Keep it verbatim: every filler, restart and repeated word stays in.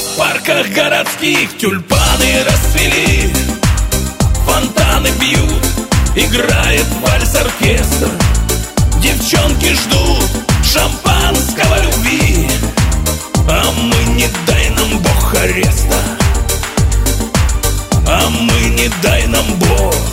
В парках городских тюльпаны расцвели, фонтаны бьют, играет вальс-оркестр. Девчонки ждут шампанского любви, а мы не дай нам Бог ареста, а мы не дай нам Бог.